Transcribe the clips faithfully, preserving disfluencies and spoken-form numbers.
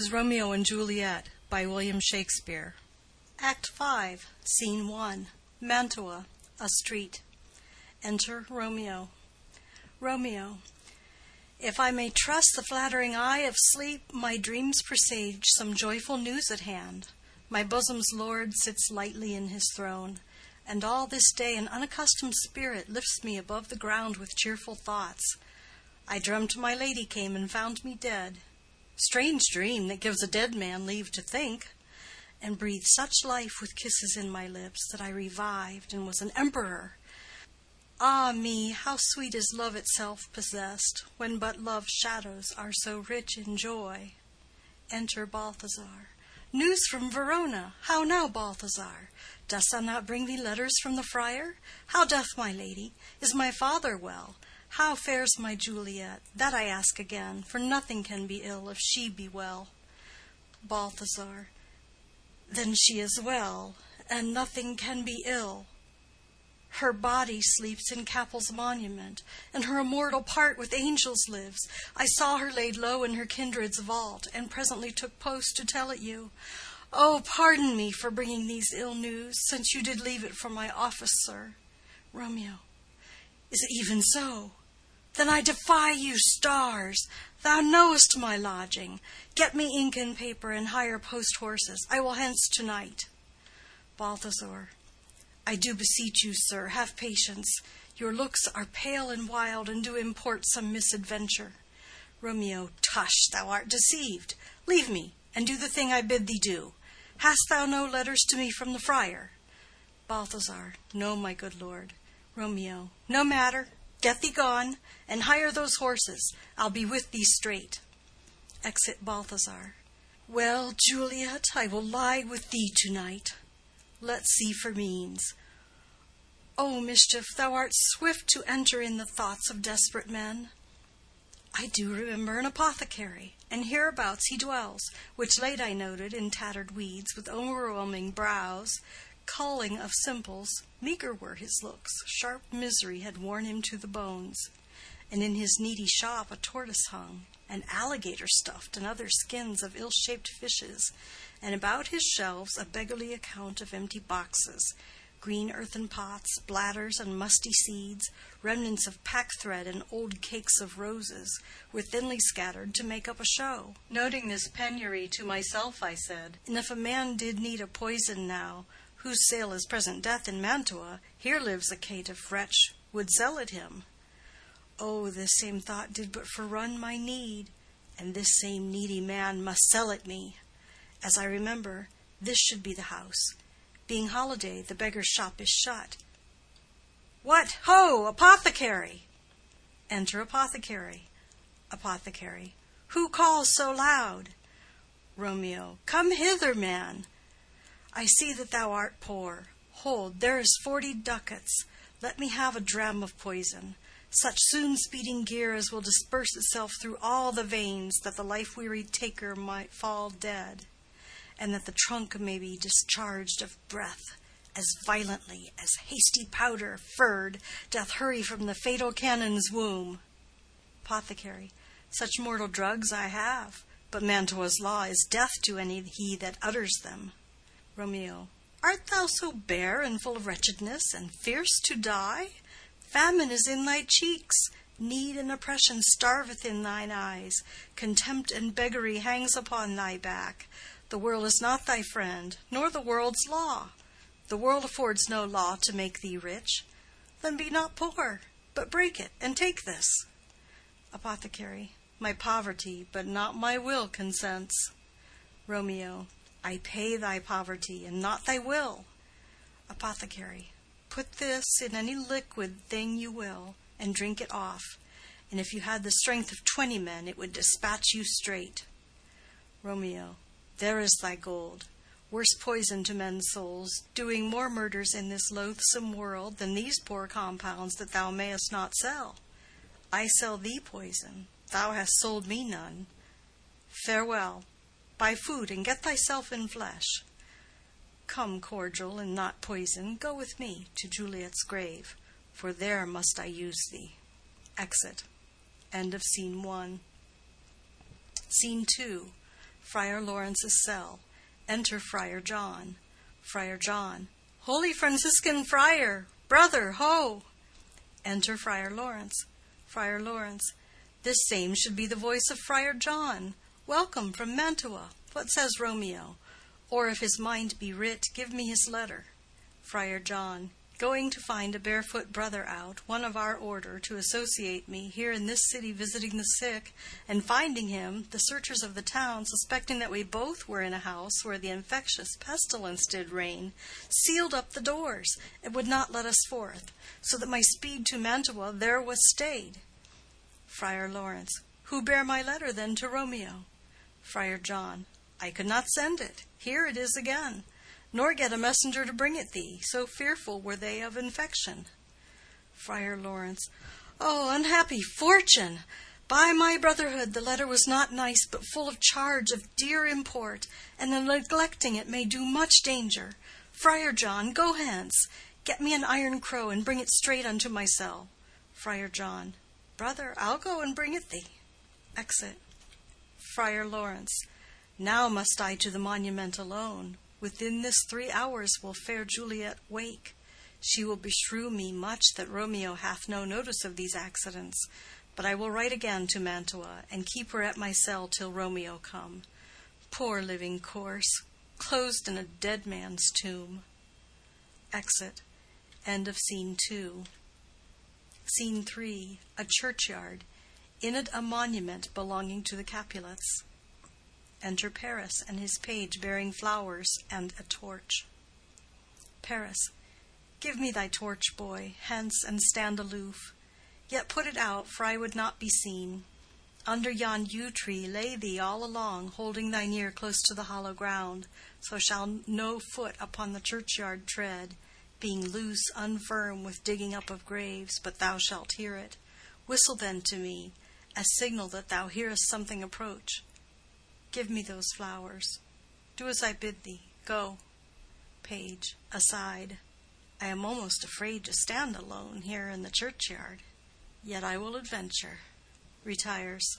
Romeo and Juliet by William Shakespeare. Act five, Scene one. Mantua, a street. Enter Romeo. Romeo. If I may trust the flattering eye of sleep, my dreams presage some joyful news at hand. My bosom's lord sits lightly in his throne, and all this day an unaccustomed spirit lifts me above the ground with cheerful thoughts. I dreamt my lady came and found me dead. Strange dream that gives a dead man leave to think, and breathed such life with kisses in my lips that I revived and was an emperor. Ah me, how sweet is love itself possessed, when but love's shadows are so rich in joy. Enter Balthazar. News from Verona. How now, Balthazar? Dost thou not bring thee letters from the friar? How doth my lady? Is my father well? How fares my Juliet? That I ask again, for nothing can be ill if she be well. Balthazar. Then she is well, and nothing can be ill. Her body sleeps in Capel's monument, and her immortal part with angels lives. I saw her laid low in her kindred's vault, and presently took post to tell it you. Oh, pardon me for bringing these ill news, since you did leave it for my office, sir. Romeo. Is it even so? Then I defy you, stars. Thou knowest my lodging. Get me ink and paper, and hire post horses. I will hence to-night. Balthazar. I do beseech you, sir, have patience. Your looks are pale and wild, and do import some misadventure. Romeo. Tush, thou art deceived. Leave me, and do the thing I bid thee do. Hast thou no letters to me from the friar? Balthazar. No, my good lord. Romeo. No matter. Get thee gone, and hire those horses. I'll be with thee straight. Exit Balthazar. Well, Juliet, I will lie with thee to-night. Let's see for means. O mischief, thou art swift to enter in the thoughts of desperate men. I do remember an apothecary, and hereabouts he dwells, which late I noted in tattered weeds, with overwhelming brows, culling of simples. Meager were his looks, sharp misery had worn him to the bones, and in his needy shop a tortoise hung, and alligator stuffed, and other skins of ill-shaped fishes, and about his shelves a beggarly account of empty boxes, green earthen pots, bladders and musty seeds, remnants of pack-thread and old cakes of roses, were thinly scattered to make up a show. Noting this penury to myself, I said, and if a man did need a poison now, whose sale is present death in Mantua, here lives a caitiff wretch would sell it him. Oh, this same thought did but forerun my need, and this same needy man must sell it me. As I remember, this should be the house. Being holiday, the beggar's shop is shut. What, ho, apothecary! Enter apothecary. Apothecary. Who calls so loud? Romeo. Come hither, man. I see that thou art poor. Hold, there is forty ducats. Let me have a dram of poison, such soon-speeding gear as will disperse itself through all the veins, that the life-weary taker might fall dead, and that the trunk may be discharged of breath as violently as hasty powder furred doth hurry from the fatal cannon's womb. Apothecary. Such mortal drugs I have, but Mantua's law is death to any he that utters them. Romeo. Art thou so bare and full of wretchedness, and fierce to die? Famine is in thy cheeks, need and oppression starveth in thine eyes, contempt and beggary hangs upon thy back. The world is not thy friend, nor the world's law. The world affords no law to make thee rich. Then be not poor, but break it, and take this. Apothecary. My poverty, but not my will, consents. Romeo. I pay thy poverty, and not thy will. Apothecary. Put this in any liquid thing you will, and drink it off, and if you had the strength of twenty men, it would dispatch you straight. Romeo. There is thy gold. Worse poison to men's souls, doing more murders in this loathsome world than these poor compounds that thou mayest not sell. I sell thee poison. Thou hast sold me none. Farewell. Buy food, and get thyself in flesh. Come, cordial and not poison, go with me to Juliet's grave, for there must I use thee. Exit. End of Scene one. Scene two. Friar Lawrence's cell. Enter Friar John. Friar John. Holy Franciscan friar, brother, ho! Enter Friar Lawrence. Friar Lawrence. This same should be the voice of Friar John. Welcome from Mantua. What says Romeo? Or if his mind be writ, give me his letter. Friar John. Going to find a barefoot brother out, one of our order, to associate me, here in this city visiting the sick, and finding him, the searchers of the town, suspecting that we both were in a house where the infectious pestilence did reign, sealed up the doors, and would not let us forth, so that my speed to Mantua there was stayed. Friar Lawrence. Who bare my letter then to Romeo? Friar John. I could not send it. Here it is again. Nor get a messenger to bring it thee, so fearful were they of infection. Friar Lawrence. Oh, unhappy fortune! By my brotherhood, the letter was not nice, but full of charge of dear import, and the neglecting it may do much danger. Friar John, go hence. Get me an iron crow, and bring it straight unto my cell. Friar John. Brother, I'll go and bring it thee. Exit. Friar Lawrence. Now must I to the monument alone. Within this three hours will fair Juliet wake. She will beshrew me much that Romeo hath no notice of these accidents. But I will write again to Mantua, and keep her at my cell till Romeo come. Poor living corse, closed in a dead man's tomb. Exit. End of Scene two. Scene three. A churchyard. In it a monument belonging to the Capulets. Enter Paris and his page bearing flowers and a torch. Paris. Give me thy torch, boy, hence and stand aloof. Yet put it out, for I would not be seen. Under yon yew tree lay thee all along, holding thine ear close to the hollow ground, so shall no foot upon the churchyard tread, being loose, unfirm with digging up of graves, but thou shalt hear it. Whistle then to me, as signal that thou hearest something approach. Give me those flowers. Do as I bid thee. Go. Page. Aside. I am almost afraid to stand alone here in the churchyard. Yet I will adventure. Retires.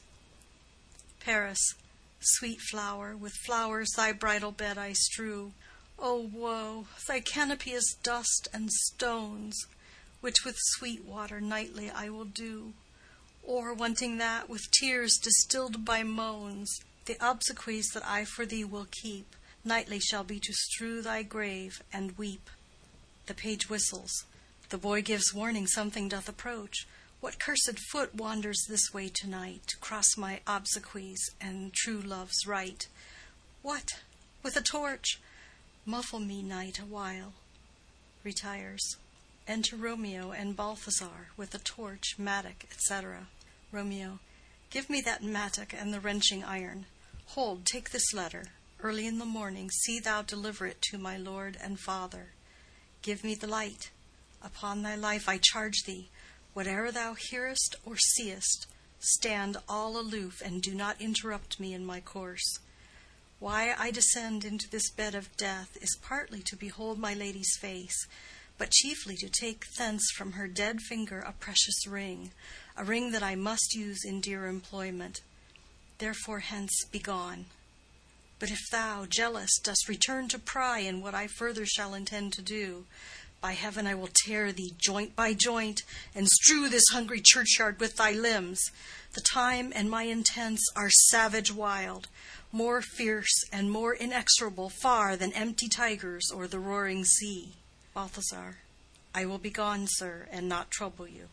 Paris. Sweet flower, with flowers thy bridal bed I strew. O woe! Thy canopy is dust and stones, which with sweet water nightly I will dew. Or, wanting that, with tears distilled by moans, the obsequies that I for thee will keep, nightly shall be to strew thy grave and weep. The page whistles. The boy gives warning something doth approach. What cursed foot wanders this way to-night, to cross my obsequies and true love's right? What? With a torch? Muffle me, night, a while. Retires. Enter Romeo and Balthazar, with a torch, mattock, et cetera. Romeo. Give me that mattock and the wrenching iron. Hold, take this letter. Early in the morning see thou deliver it to my lord and father. Give me the light. Upon thy life I charge thee, whate'er thou hearest or seest, stand all aloof and do not interrupt me in my course. Why I descend into this bed of death is partly to behold my lady's face, but chiefly to take thence from her dead finger a precious ring, a ring that I must use in dear employment. Therefore hence be gone. But if thou, jealous, dost return to pry in what I further shall intend to do, by heaven I will tear thee joint by joint, and strew this hungry churchyard with thy limbs. The time and my intents are savage wild, more fierce and more inexorable far than empty tigers or the roaring sea. Balthazar. I will be gone, sir, and not trouble you.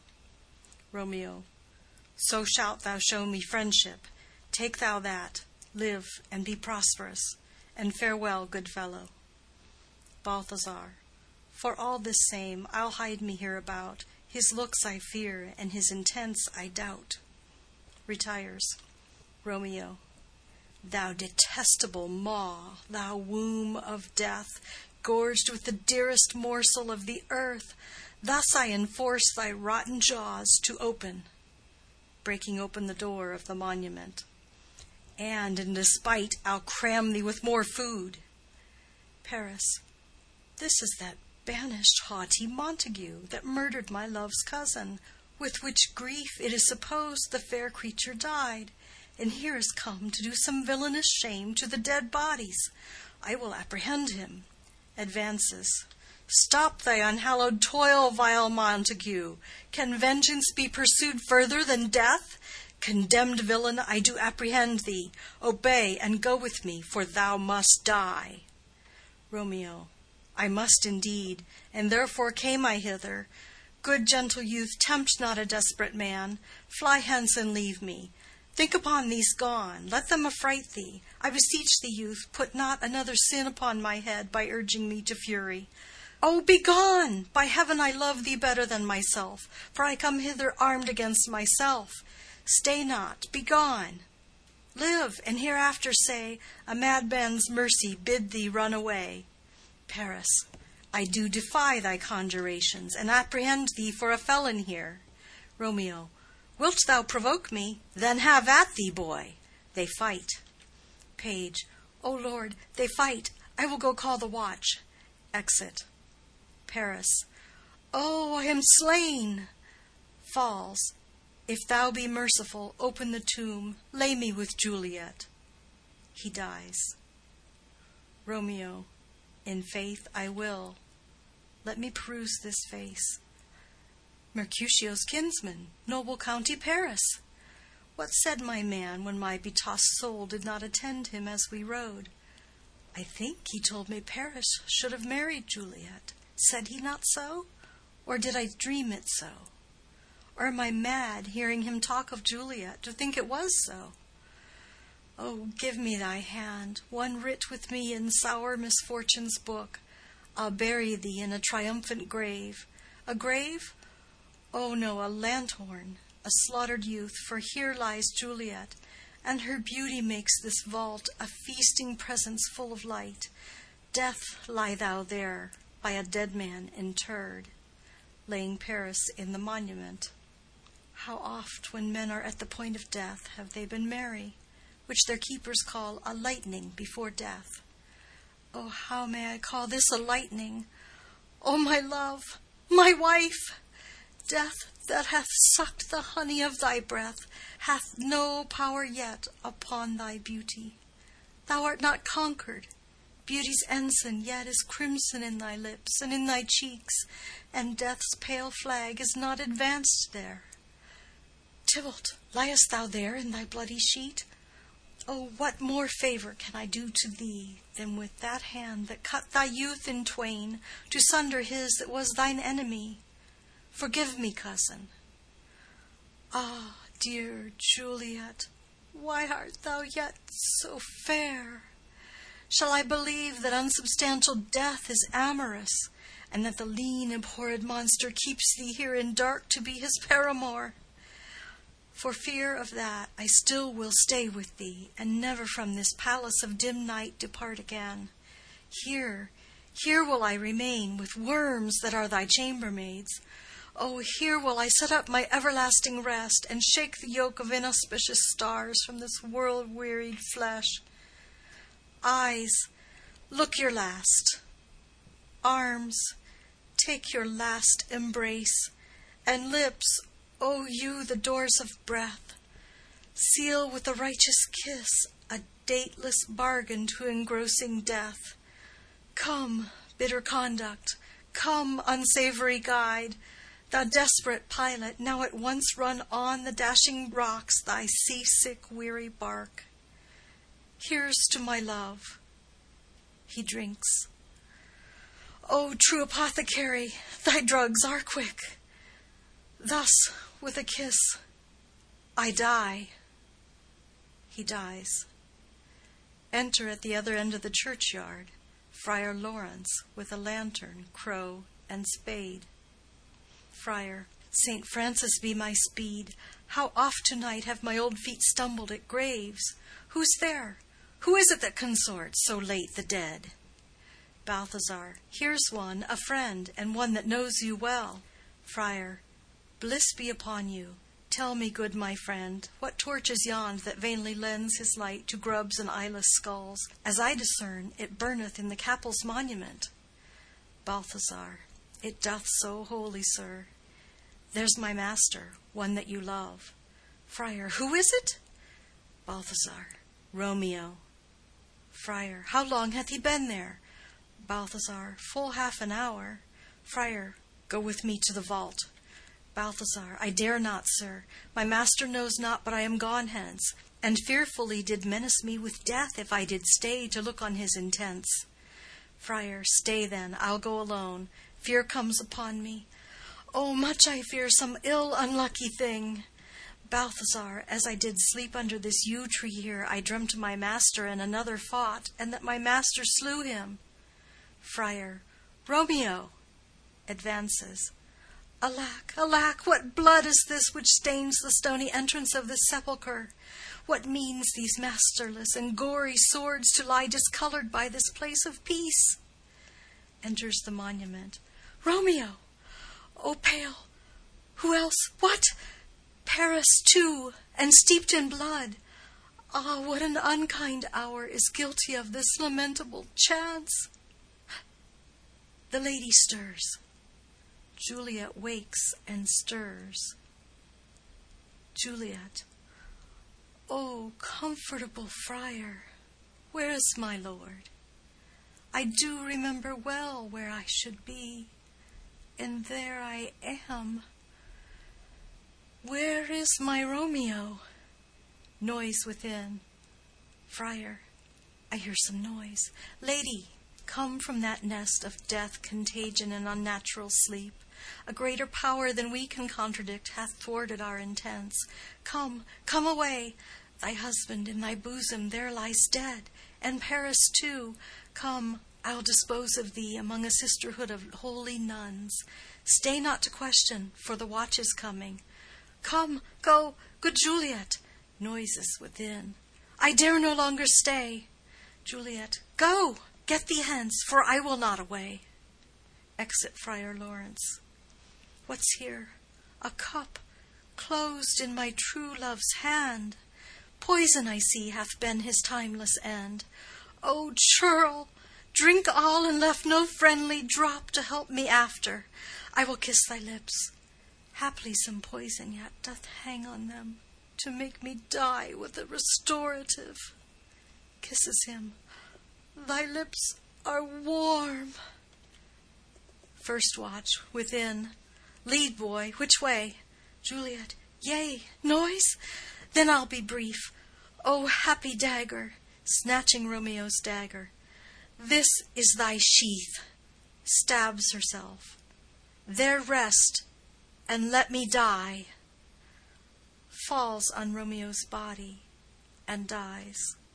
Romeo. So shalt thou show me friendship. Take thou that, live and be prosperous, and farewell, good fellow. Balthazar. For all this same, I'll hide me hereabout. His looks I fear, and his intents I doubt. Retires. Romeo. Thou detestable maw, thou womb of death, gorged with the dearest morsel of the earth, thus I enforce thy rotten jaws to open, breaking open the door of the monument. And, in despite, I'll cram thee with more food. Paris. This is that banished haughty Montague that murdered my love's cousin, with which grief it is supposed the fair creature died. and here is come to do some villainous shame to the dead bodies. I will apprehend him. Advances. Stop thy unhallowed toil, vile Montague. Can vengeance be pursued further than death? Condemned villain, I do apprehend thee. Obey and go with me, for thou must die. Romeo. I must indeed, and therefore came I hither. Good gentle youth, tempt not a desperate man. Fly hence and leave me. Think upon these gone, let them affright thee. I beseech thee, youth, put not another sin upon my head by urging me to fury. Oh, be gone! By heaven I love thee better than myself, for I come hither armed against myself. Stay not, be gone. Live, and hereafter say, a madman's mercy bid thee run away. Paris. I do defy thy conjurations, and apprehend thee for a felon here. Romeo. Wilt thou provoke me? Then have at thee, boy. They fight. Page. O Lord, they fight. I will go call the watch. Exit. Paris. Oh, I am slain. Falls. If thou be merciful, open the tomb. Lay me with Juliet. He dies. Romeo. In faith I will. Let me peruse this face. Mercutio's kinsman, noble County Paris. What said my man when my betossed soul did not attend him as we rode? I think he told me Paris should have married Juliet. Said he not so? Or did I dream it so? Or am I mad, hearing him talk of Juliet, to think it was so? Oh, give me thy hand, one writ with me in sour misfortune's book. I'll bury thee in a triumphant grave. A grave? Oh, no, a lanthorn, a slaughtered youth, for here lies Juliet, and her beauty makes this vault a feasting presence full of light. Death, lie thou there, by a dead man interred, laying Paris in the monument. How oft, when men are at the point of death, have they been merry, which their keepers call a lightning before death. Oh, how may I call this a lightning? O my love, my wife! Death that hath sucked the honey of thy breath hath no power yet upon thy beauty. Thou art not conquered. Beauty's ensign yet is crimson in thy lips and in thy cheeks, and death's pale flag is not advanced there. Tybalt, liest thou there in thy bloody sheet? Oh, what more favor can I do to thee than with that hand that cut thy youth in twain, to sunder his that was thine enemy? Forgive me, cousin. Ah, dear Juliet, why art thou yet so fair? Shall I believe that unsubstantial death is amorous, and that the lean, abhorred monster keeps thee here in dark to be his paramour? For fear of that, I still will stay with thee, and never from this palace of dim night depart again. Here, here will I remain, with worms that are thy chambermaids. Oh, here will I set up my everlasting rest, and shake the yoke of inauspicious stars from this world-wearied flesh. Eyes, look your last. Arms, take your last embrace. And lips, O you, the doors of breath, seal with a righteous kiss a dateless bargain to engrossing death. Come, bitter conduct, come, unsavory guide, thou desperate pilot, now at once run on the dashing rocks thy seasick weary bark. Here's to my love. He drinks. O true apothecary, thy drugs are quick. Thus, with a kiss, I die. He dies. Enter at the other end of the churchyard Friar Lawrence with a lantern, crow, and spade. Friar. Saint Francis be my speed! How oft to-night have my old feet stumbled at graves! Who's there? Who is it that consorts so late the dead? Balthazar. Here's one, a friend, and one that knows you well. Friar. Bliss be upon you. Tell me, good my friend, what torch is yond that vainly lends his light to grubs and eyeless skulls? As I discern, it burneth in the Capel's monument. Balthazar. It doth so wholly, sir. There's my master, one that you love. Friar. Who is it? Balthazar. Romeo. Friar. How long hath he been there? Balthazar. Full half an hour. Friar. Go with me to the vault. Balthazar. I dare not, sir. My master knows not but I am gone hence, and fearfully did menace me with death if I did stay to look on his intents. Friar. Stay then, I'll go alone. Fear comes upon me. Oh, much I fear some ill unlucky thing. Balthazar. As I did sleep under this yew tree here, I dreamt my master and another fought, and that my master slew him. Friar. Romeo. Advances. Alack, alack, what blood is this which stains the stony entrance of this sepulchre? What means these masterless and gory swords to lie discolored by this place of peace? Enters the monument. Romeo! O pale! Who else? What? Paris too, and steeped in blood. Ah, what an unkind hour is guilty of this lamentable chance! The lady stirs. Juliet wakes and stirs. Juliet. O comfortable friar, where is my lord? I do remember well where I should be, and there I am. Where is my Romeo? Noise within. Friar. I hear some noise. Lady, come from that nest of death, contagion, and unnatural sleep. A greater power than we can contradict hath thwarted our intents. Come, come away. Thy husband in thy bosom there lies dead, and Paris too. Come, I'll dispose of thee among a sisterhood of holy nuns. Stay not to question, for the watch is coming. Come, go, good Juliet. Noises within. I dare no longer stay. Juliet. Go, get thee hence, for I will not away. Exit Friar Lawrence. What's here? A cup, closed in my true love's hand. Poison, I see, hath been his timeless end. O churl, drink all, and left no friendly drop to help me after. I will kiss thy lips. Haply some poison yet doth hang on them, to make me die with a restorative. Kisses him. Thy lips are warm. First watch, within. Lead, boy, which way? Juliet. Yea, noise? Then I'll be brief. O happy dagger, snatching Romeo's dagger. This is thy sheath. Stabs herself. There rest, and let me die. Falls on Romeo's body, and dies.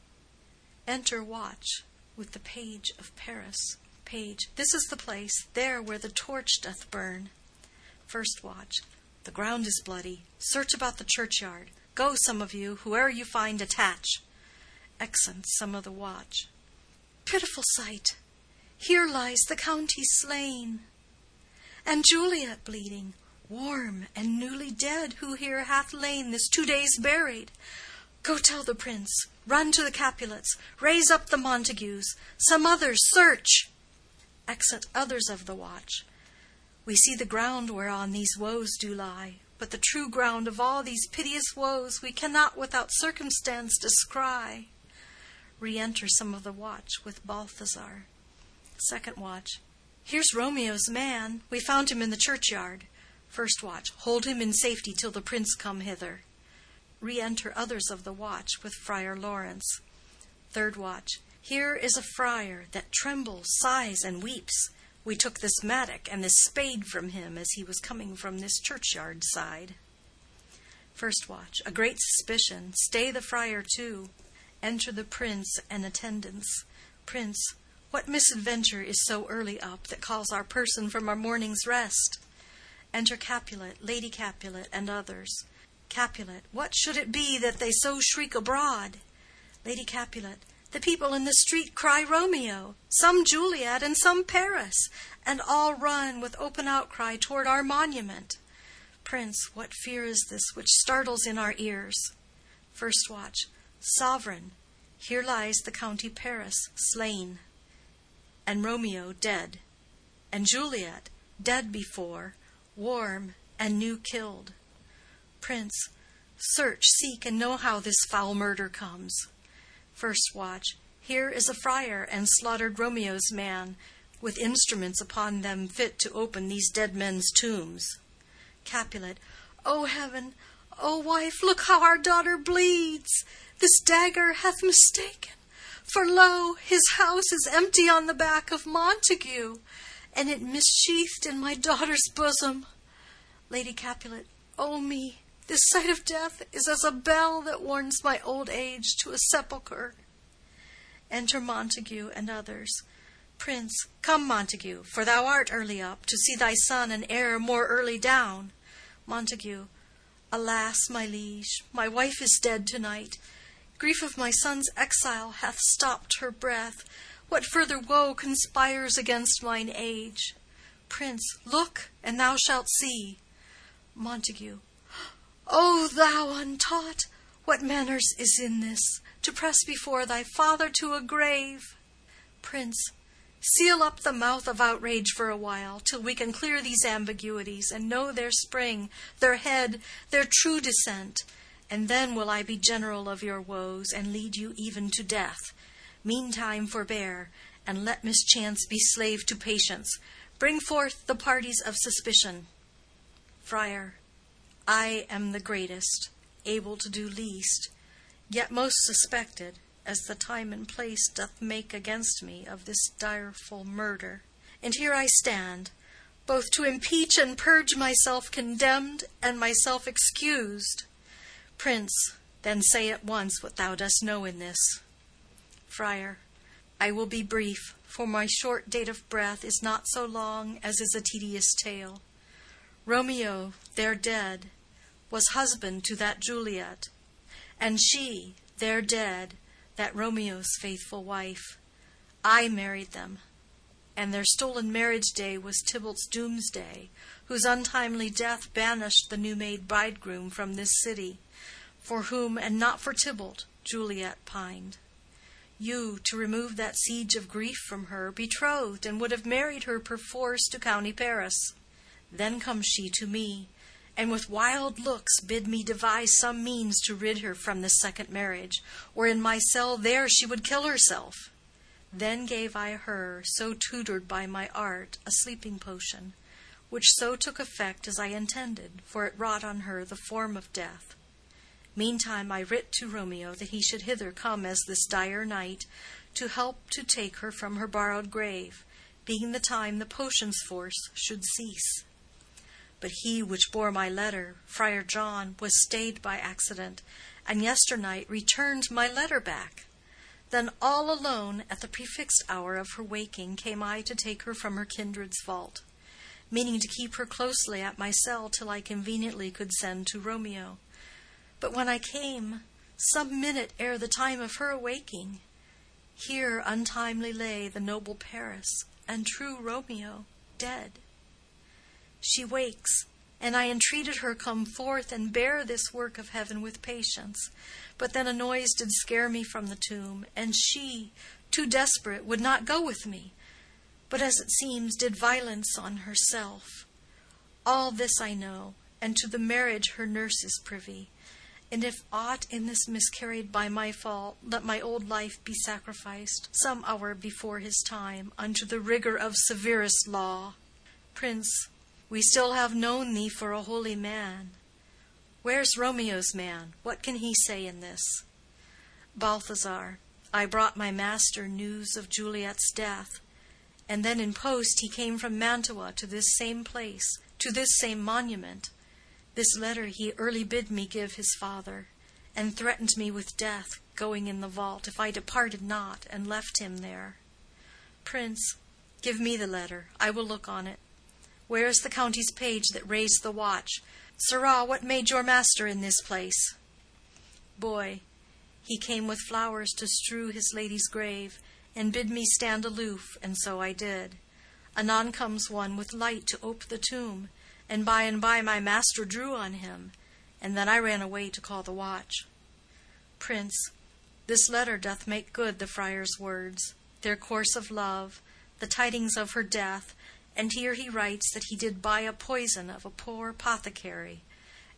Enter watch, with the page of Paris. Page. This is the place, there where the torch doth burn. First watch. The ground is bloody. Search about the churchyard. Go, some of you, whoe'er you find, attach. Exeunt some of the watch. Pitiful sight! Here lies the county slain, and Juliet bleeding, warm and newly dead, who here hath lain this two days buried. Go tell the prince, run to the Capulets, raise up the Montagues, some others search. Exit others of the watch. We see the ground whereon these woes do lie, but the true ground of all these piteous woes we cannot without circumstance descry. Re-enter some of the watch with Balthazar. Second watch. Here's Romeo's man. We found him in the churchyard. First watch. Hold him in safety till the prince come hither. Re-enter others of the watch with Friar Lawrence. Third watch. Here is a friar that trembles, sighs, and weeps. We took this mattock and this spade from him as he was coming from this churchyard side. First watch. A great suspicion. Stay the friar too. Enter the prince and attendants. Prince, what misadventure is so early up that calls our person from our morning's rest? Enter Capulet, Lady Capulet, and others. Capulet. What should it be that they so shriek abroad? Lady Capulet. The people in the street cry Romeo, some Juliet, and some Paris, and all run with open outcry toward our monument. Prince. What fear is this which startles in our ears? First watch. Sovereign, here lies the county Paris slain, and Romeo dead, and Juliet dead before, warm and new killed. Prince. Search, seek, and know how this foul murder comes. First watch. Here is a friar and slaughtered Romeo's man, with instruments upon them fit to open these dead men's tombs. Capulet. O heaven! O wife, look how our daughter bleeds! This dagger hath mistaken. For lo, his house is empty on the back of Montague, and it missheathed in my daughter's bosom. Lady Capulet. O me! This sight of death is as a bell that warns my old age to a sepulchre. Enter Montague and others. Prince. Come, Montague, for thou art early up, to see thy son and heir more early down. Montague. Alas, my liege, my wife is dead to-night. Grief of my son's exile hath stopped her breath. What further woe conspires against mine age? Prince. Look, and thou shalt see. Montague. O thou untaught! What manners is in this, to press before thy father to a grave? Prince. Seal up the mouth of outrage for a while, till we can clear these ambiguities, and know their spring, their head, their true descent. And then will I be general of your woes, and lead you even to death. Meantime forbear, and let mischance be slave to patience. Bring forth the parties of suspicion. Friar. I am the greatest, able to do least, yet most suspected, as the time and place doth make against me of this direful murder. And here I stand, both to impeach and purge myself condemned and myself excused. Prince, then say at once what thou dost know in this. Friar. I will be brief, for my short date of breath is not so long as is a tedious tale. Romeo, there dead, was husband to that Juliet, and she, there dead, that Romeo's faithful wife. I married them, and their stolen marriage day was Tybalt's doomsday, whose untimely death banished the new-made bridegroom from this city, for whom, and not for Tybalt, Juliet pined. You, to remove that siege of grief from her, betrothed, and would have married her perforce to county Paris. Then comes she to me, and with wild looks bid me devise some means to rid her from this second marriage, or in my cell there she would kill herself. Then gave I her, so tutored by my art, a sleeping potion, which so took effect as I intended, for it wrought on her the form of death. Meantime I writ to Romeo that he should hither come as this dire night, to help to take her from her borrowed grave, being the time the potion's force should cease. But he which bore my letter, Friar John, was stayed by accident, and yesternight returned my letter back. Then all alone, at the prefixed hour of her waking, came I to take her from her kindred's vault, meaning to keep her closely at my cell till I conveniently could send to Romeo. But when I came, some minute ere the time of her awaking, here untimely lay the noble Paris, and true Romeo dead. She wakes, and I entreated her come forth and bear this work of heaven with patience. But then a noise did scare me from the tomb, and she, too desperate, would not go with me, but as it seems did violence on herself. All this I know, and to the marriage her nurse is privy. And if aught in this miscarried by my fault, let my old life be sacrificed, some hour before his time, unto the rigor of severest law. Prince, we still have known thee for a holy man. Where's Romeo's man? What can he say in this? Balthazar, I brought my master news of Juliet's death, and then in post he came from Mantua to this same place, to this same monument. This letter he early bid me give his father, and threatened me with death, going in the vault, if I departed not, and left him there. Prince, give me the letter, I will look on it. Where is the county's page that raised the watch? Sirrah, what made your master in this place? Boy, he came with flowers to strew his lady's grave, and bid me stand aloof, and so I did. Anon comes one with light to ope the tomb, and by and by my master drew on him, and then I ran away to call the watch. Prince, this letter doth make good the friar's words, their course of love, the tidings of her death, and here he writes that he did buy a poison of a poor apothecary,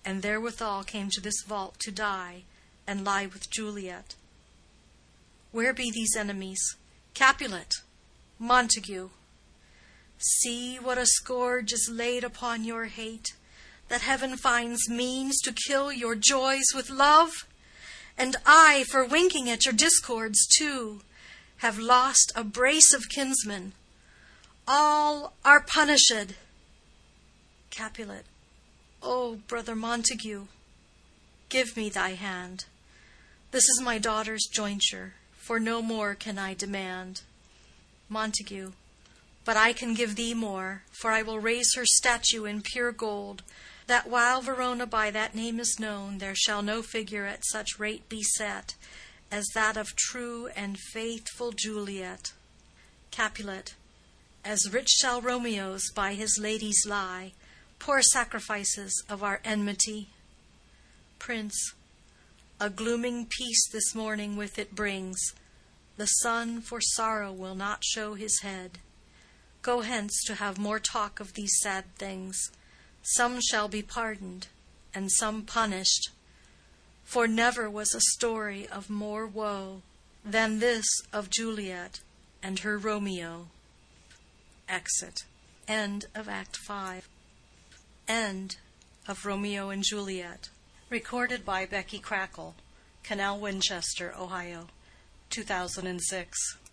and therewithal came to this vault to die, and lie with Juliet. Where be these enemies? Capulet, Montague, see what a scourge is laid upon your hate, that heaven finds means to kill your joys with love. And I, for winking at your discords too, have lost a brace of kinsmen. All are punished. Capulet, O brother Montague, give me thy hand. This is my daughter's jointure, for no more can I demand. Montague, but I can give thee more, for I will raise her statue in pure gold, that while Verona by that name is known, there shall no figure at such rate be set as that of true and faithful Juliet. Capulet, as rich shall Romeo's by his ladies lie, poor sacrifices of our enmity. Prince, a glooming peace this morning with it brings. The sun for sorrow will not show his head. Go hence to have more talk of these sad things. Some shall be pardoned, and some punished. For never was a story of more woe than this of Juliet and her Romeo. Exit. End of Act five. End of Romeo and Juliet. Recorded by Becky Crackle, Canal Winchester, Ohio, two thousand six.